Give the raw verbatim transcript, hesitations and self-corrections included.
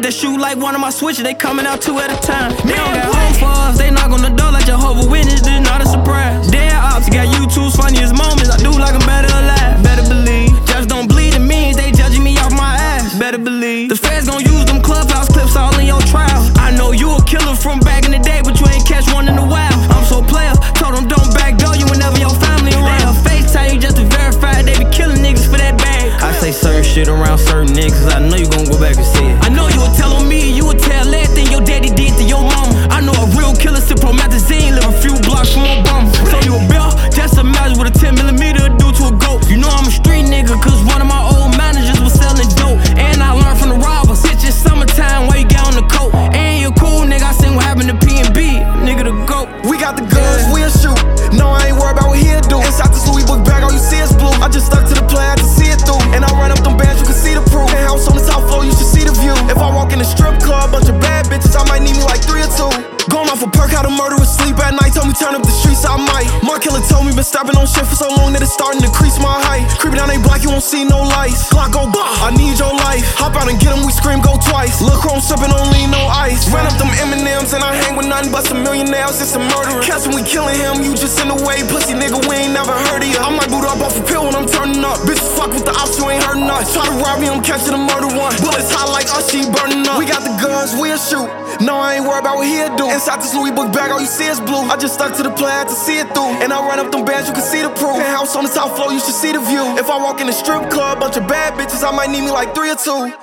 that shoot like one of my switches, they coming out two at a time. They don't got home for us, they knock on the door like Jehovah's Witness, this not a surprise. Dead ops got YouTube's funniest moments, I do like I'm better alive. Better believe, just don't bleed, it means they judging me off my ass. Better believe, the feds gon' use them clubhouse clips all in your trial. I know you a killer from back in the day, but you ain't catch one in a while. I'm so player, told them don't backdoor you whenever your family around. FaceTime you just to verify, they be killing niggas for that bag. I say certain shit around certain niggas, I know you gon' go back and see it. I know you would tell on me, you would tell everything your daddy did to your mama. I know a real killer sip promethazine, live a few blocks from Obama. So you a bill, just imagine what a ten millimeter do to a goat. You know I'm a street nigga, cause one of my old managers was selling dope. And I learned from the robbers, it's just summertime while you get on the coat. And you cool nigga, I seen what happened to P and B, nigga the GOAT. We got the guns, we'll shoot. No, I ain't worried about what he'll do. Inside this Louis book bag, all you see is blue. I just stuck to the plan, I had to see it through. And I run up them bands, you can see the proof. Penthouse on the top floor, you should see the view. If I walk in a strip club, bunch of bad bitches, I might need me like three or two. Going off a perk, how to murder with sleep at night. Told me turn up the streets, I might. Mark Killer told me been stopping on shit for so long that it's starting to crease my height. Creeping down they block, you won't see no lights. Glock go bah, I need your life. Hop out and get 'em, we scream go twice. Lil' Chrome sipping on lean, no ice. Ran up them M and M's and I hang with nothing but some millionaires, it's a murderer. Catch him, we killing him, you just in the way. Pussy nigga, we ain't never heard of ya. I might boot up off a pill when I'm turning up. Bitches fuck with the ops, you ain't heard enough. Try to rob me, I'm catching a murder one. Bullets hot like us, she burning up. We got the guns, we'll shoot. No, I ain't worried about what he'll do. Inside this Louis book bag, all you see is blue. I just stuck to the plan, had to see it through. And I run up them bands, you can see the proof. Penthouse on the top floor, you should see the view. If I walk in a strip club, bunch of bad bitches, I might need me like three or two.